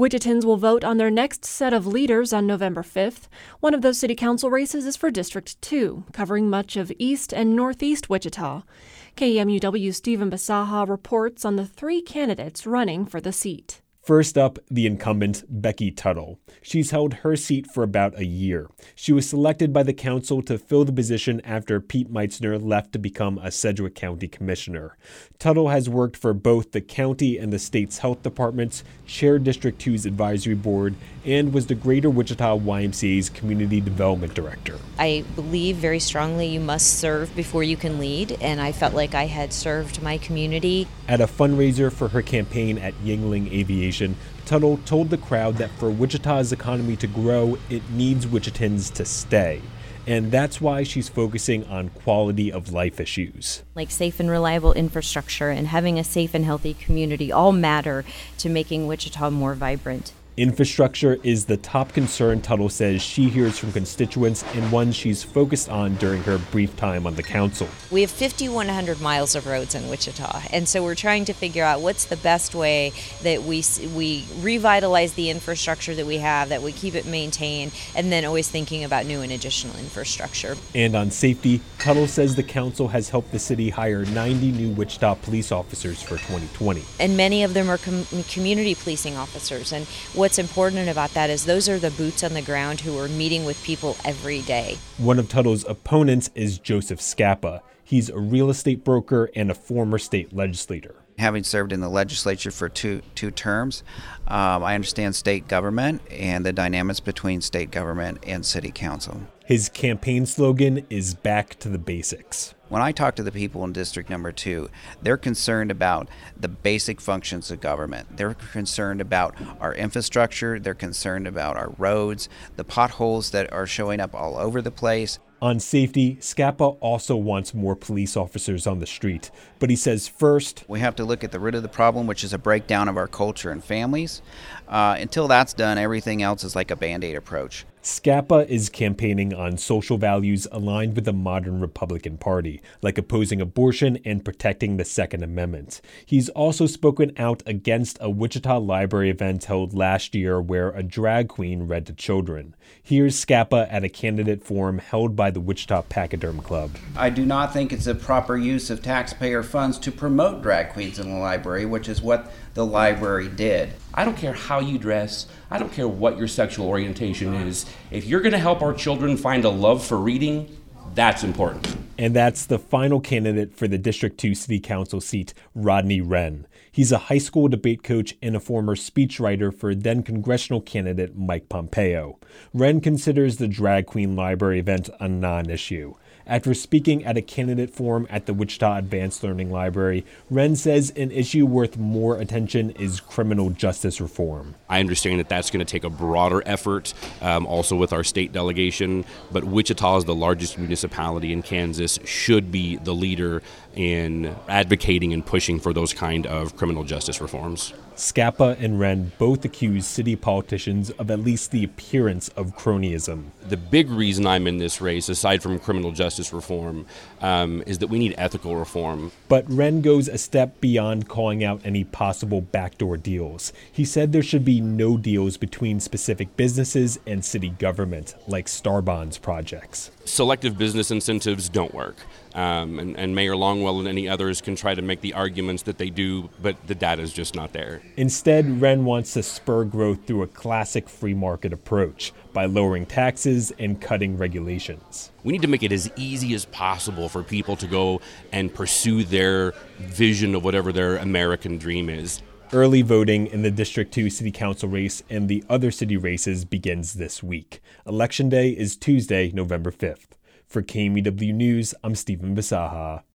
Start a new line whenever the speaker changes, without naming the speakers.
Wichitans will vote on their next set of leaders on November 5th. One of those city council races is for District 2, covering much of east and northeast Wichita. KEMUW's Stephen Basaha reports on the three candidates running for the seat.
First up, the incumbent, Becky Tuttle. She's held her seat for about a year. She was selected by the council to fill the position after Pete Meitzner left to become a Sedgwick County commissioner. Tuttle has worked for both the county and the state's health departments, chaired District 2's advisory board, and was the Greater Wichita YMCA's community development director.
I believe very strongly you must serve before you can lead, and I felt like I had served my community.
At a fundraiser for her campaign at Yuengling Aviation, Tuttle told the crowd that for Wichita's economy to grow, it needs Wichitans to stay. And that's why she's focusing on quality of life issues.
Like safe and reliable infrastructure and having a safe and healthy community all matter to making Wichita more vibrant.
Infrastructure is the top concern Tuttle says she hears from constituents and one she's focused on during her brief time on the council.
We have 5,100 miles of roads in Wichita, and so we're trying to figure out what's the best way that we revitalize the infrastructure that we have, that we keep it maintained, and then always thinking about new and additional infrastructure.
And on safety, Tuttle says the council has helped the city hire 90 new Wichita police officers for 2020.
And many of them are community policing officers, and what's important about that is those are the boots on the ground who are meeting with people every day.
One of Tuttle's opponents is Joseph Scappa. He's a real estate broker and a former state legislator.
Having served in the legislature for two terms, I understand state government and the dynamics between state government and city council.
His campaign slogan is back to the basics.
When I talk to the people in District Number 2, they're concerned about the basic functions of government. They're concerned about our infrastructure. They're concerned about our roads, the potholes that are showing up all over the place.
On safety, Scappa also wants more police officers on the street. But he says first,
we have to look at the root of the problem, which is a breakdown of our culture and families. Until that's done, everything else is like a Band-Aid approach.
Scappa is campaigning on social values aligned with the modern Republican Party, like opposing abortion and protecting the Second Amendment. He's also spoken out against a Wichita library event held last year where a drag queen read to children. Here's Scappa at a candidate forum held by the Wichita Pachyderm Club.
I do not think it's a proper use of taxpayer funds to promote drag queens in the library, which is what the library did.
I don't care how you dress. I don't care what your sexual orientation is. If you're going to help our children find a love for reading, that's important.
And that's the final candidate for the District 2 City Council seat, Rodney Wren. He's a high school debate coach and a former speechwriter for then congressional candidate Mike Pompeo. Wren considers the drag queen library event a non-issue. After speaking at a candidate forum at the Wichita Advanced Learning Library, Wren says an issue worth more attention is criminal justice reform.
I understand that that's going to take a broader effort, also with our state delegation, but Wichita is the largest municipality in Kansas, should be the leader in advocating and pushing for those kind of criminal justice reforms.
Scappa and Wren both accuse city politicians of at least the appearance of cronyism.
The big reason I'm in this race, aside from criminal justice reform, is that we need ethical reform.
But Wren goes a step beyond calling out any possible backdoor deals. He said there should be no deals between specific businesses and city government, like Star Bonds projects.
Selective business incentives don't work. And Mayor Longwell and any others can try to make the arguments that they do, but the data is just not there.
Instead, Wren wants to spur growth through a classic free market approach by lowering taxes and cutting regulations.
We need to make it as easy as possible for people to go and pursue their vision of whatever their American dream is.
Early voting in the District 2 City Council race and the other city races begins this week. Election Day is Tuesday, November 5th. For KMEW News, I'm Stephen Basaha.